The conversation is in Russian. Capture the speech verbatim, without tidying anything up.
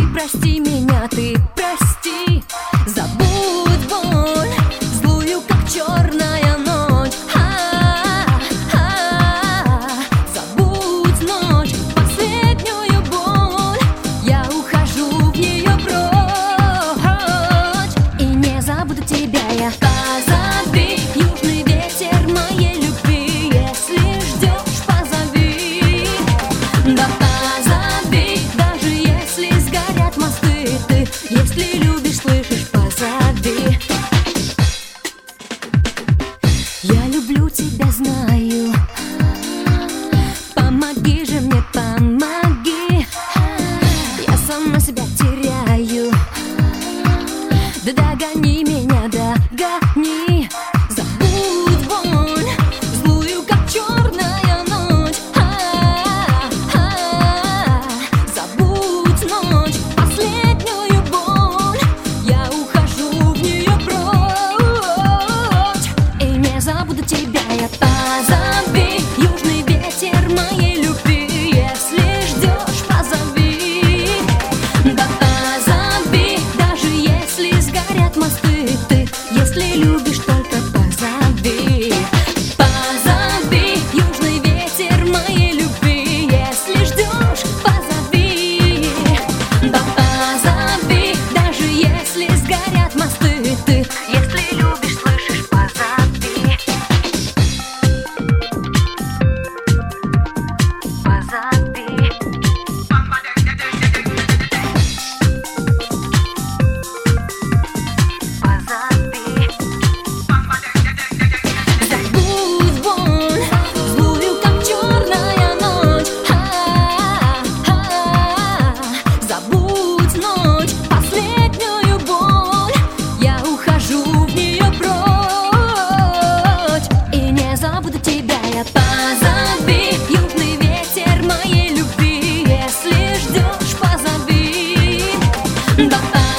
прости меня, ты прости. Забудь боль, злую, как черная ночь. А-а-а. Забудь ночь, последнюю боль. Я ухожу в нее прочь. И не забуду тебя я. Позови южный ветер моей любви. Если ждешь, позови. Да позови, даже если сгорят мосты ты. Если любишь, слышишь, позови. Я люблю тебя, знаю. Помоги же мне, помоги. Я сама себя теряю. Да догони меня, догони. Забудь боль, злую, как черная ночь. А-а-а. Забудь ночь, последнюю боль. Я ухожу в нее прочь. И не забуду тебя я. Позови южный ветер моей любви. Если ждешь, позови. Да позови, даже если сгорят мосты ты. Если любишь, только позови. Позови южный ветер моей любви. Если ждешь, позови. Да позови, даже если сгорят мосты ты. Если любишь, слышишь, позови. Позови. Забудь боль, злую, как черная ночь. А-а-а. Забудь ночь, последнюю боль. Я ухожу в нее прочь. И не забуду тебя я. Позови южный ветер моей любви. Если ждешь, позови. Да